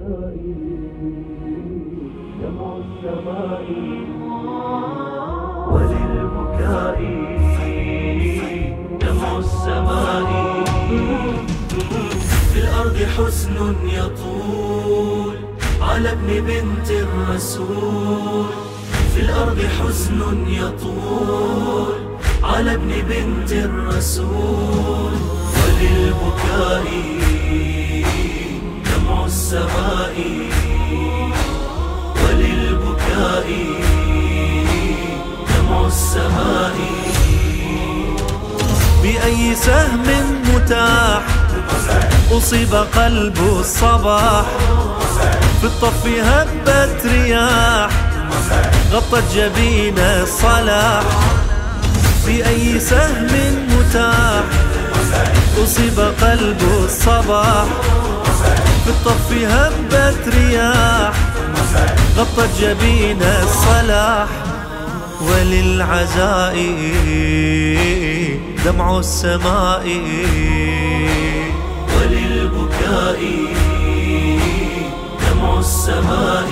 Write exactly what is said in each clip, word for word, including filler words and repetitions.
وللبكاء دمع السماء وللبكاء دمع السماء. في الأرض حزن يطول على ابن بنت الرسول. في الأرض حزن يطول على ابن بنت الرسول. وللبكاء دمع السماء وللبكاء دمع السماء. بأي سهم متاح أصيب قلب الصباح. في الطف هبت رياح غطت جبين الصلاح. بأي سهم متاح أصيب قلب الصباح. في الطف هبت رياح غطت جبين الصلاح. وللعزاء دمع السماء وللبكاء دمع السماء.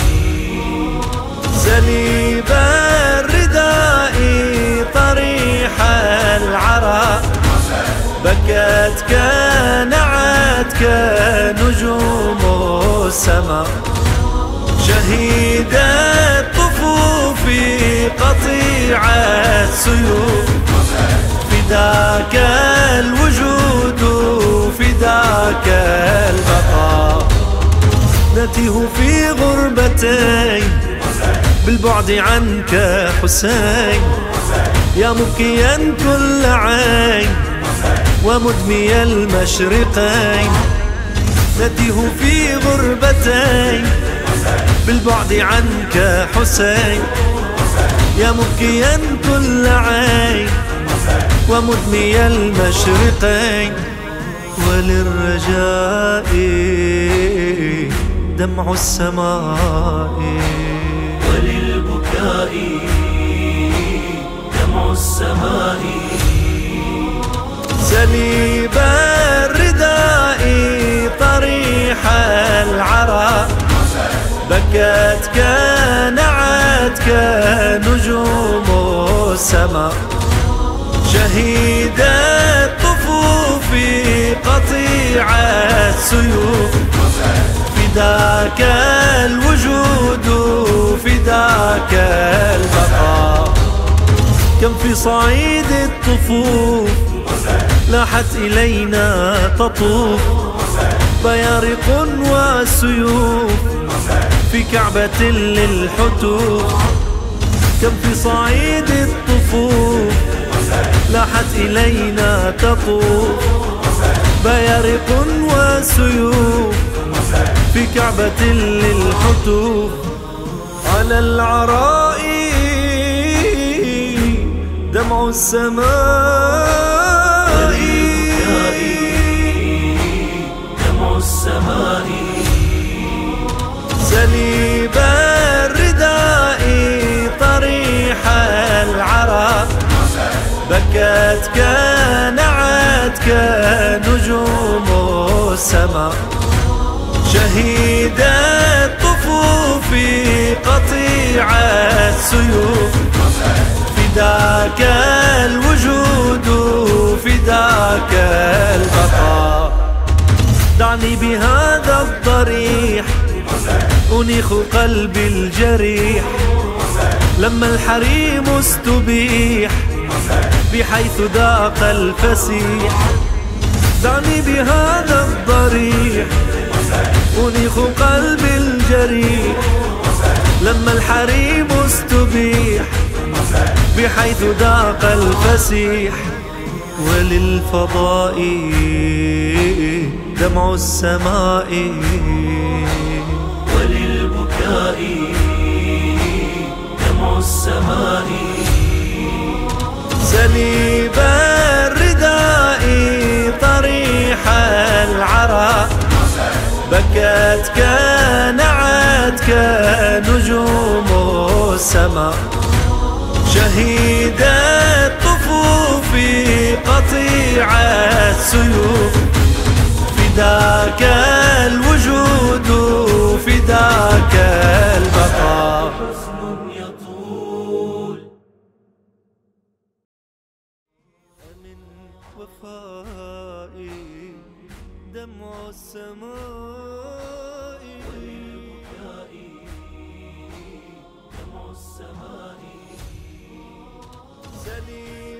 سليب الرداء طريح العراء بكت كنعت كنجوم السماء. شهيد الطفوف قطيع السيوف فداك الوجود فداك البقاء. نتيه في غربتين بالبعد عنك حسين. يا مبكيا كل عين ومدمي المشرقين. نتيه في غربتين بالبعد عنك حسين. يا مبكيا كل عين ومدمي المشرقين. وللرجاء دمع السماء وللبكاء دمع السماء. سليب الرداء طريح العراء بكت كنعت كنجوم السماء. شهيد الطفوف قطيع السيوف فداك الوجود فداك البقاء. كم في صعيد الطفوف لاحت إلينا تطوف. بيارق وسيوف في كعبة للحتوف. كم في صعيد الطفوف لاحت إلينا تطوف. بيارق وسيوف في كعبة للحتوف. على العراء دمع السماء دمع السماء. سليب الرداء طريح العراء بكت كنعت كنجوم السماء. شهيد الطفوف قطيع السيوف فداك الوجود فداك البقاء. دعني بهذا الضريح أنيخ قلبي الجريح. لما الحريم استبيح بحيث ذاق الفسيح. دعني بهذا الضريح أنيخ قلبي الجريح. لما الحريم استبيح بحيث ذاق الفسيح. وللفضاء دمع السماء وللبكاء دمع السماء. سليب الرداء طريح العراء بكت كنعت كنجوم السماء. شهيد الطفوف قطيع السيوف فداك الوجود فداك البقاء. حزن يطول من وفائي دمع السماء وللبكاء دمع السماء. سليم